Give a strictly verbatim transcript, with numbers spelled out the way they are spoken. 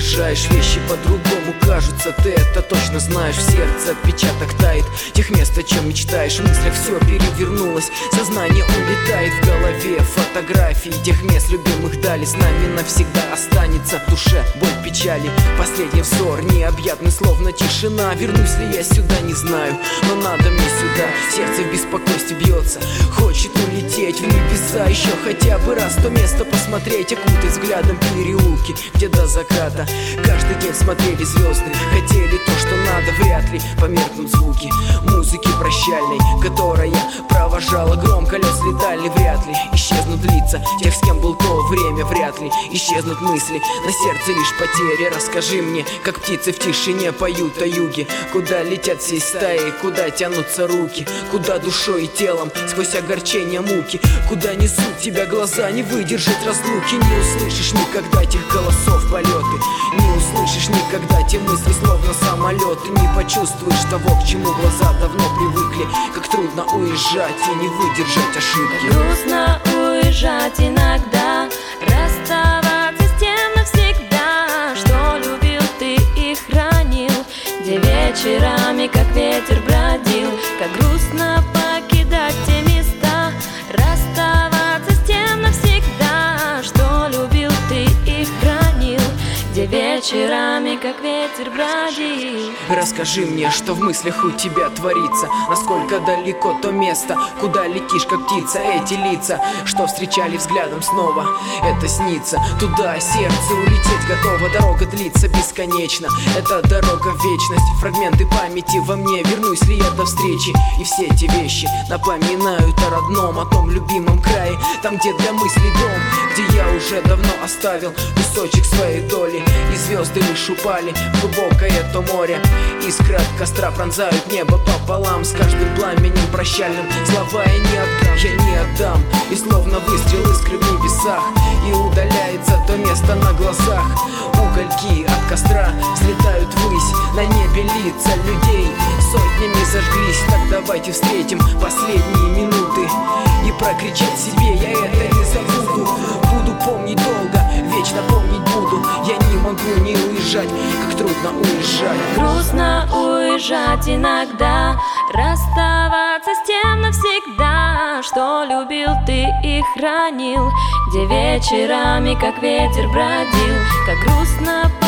уезжаешь, вещи по-другому кажутся. Ты это точно знаешь, в сердце отпечаток тает тех мест, о чем мечтаешь. В мыслях все перевернулось, сознание улетает. В голове фотографии тех мест любимых дали. С нами навсегда останется в душе боль печали. Последний взор необъятный, словно тишина. Вернусь ли я сюда, не знаю, но надо мне сюда. Сердце в беспокойстве бьется, хочет улететь в небеса. Еще хотя бы раз то место посмотреть, окутать взглядом переулки, где до заката каждый день смотрели звезды. Хотели то, что надо, вряд ли померкнут звуки музыки прощальной, которая провожала гром колес летали. Вряд ли исчезнут лица тех, с кем был то время. Вряд ли исчезнут мысли, на сердце лишь потери. Расскажи мне, как птицы в тишине поют о юге. Куда летят всей стаи, куда тянутся руки, куда душой и телом сквозь огорчение муки. Куда несут тебя глаза, не выдержать разлуки. Не услышишь никогда тех голосов полеты, не услышишь никогда те мысли, словно самолеты. Не почувствуешь того, к чему глаза давно привыкли. Как трудно уезжать и не выдержать ошибки. Грустно уезжать иногда, расставаться с тем навсегда, что любил ты и хранил, где вечерами как ветер бродил. Как грустно покидать те места, расставаться с тем навсегда, что любил ты и хранил, где вечерами как ветер бродил. Расскажи мне, что в мыслях у тебя творится, насколько далеко то место, куда летишь как птица. Эти лица, что встречали взглядом снова, это снится. Туда сердце улететь готово, дорога длится бесконечно. Это дорога в вечность, фрагменты памяти во мне. Вернусь ли я до встречи, и все эти вещи напоминают о родном, о том любимом крае, там, где для мыслей дом, где я уже давно оставил кусочек своей доли. И звезды лишь упали в глубокое то море. Искры от костра пронзают небо пополам. С каждым пламенем прощальным слова я не отдам, я не отдам. И словно выстрел искры в небесах, и удаляется то место на глазах. Угольки от костра взлетают ввысь, на небе лица людей сотнями зажглись. Так давайте встретим последние минуты и прокричать себе: я это не забуду. Буду помнить долго, вечно помнить буду. Я не могу не уезжать, как трудно уезжать. Грустно уезжать иногда, расставаться с тем навсегда, что любил ты и хранил, где вечерами как ветер бродил. Как грустно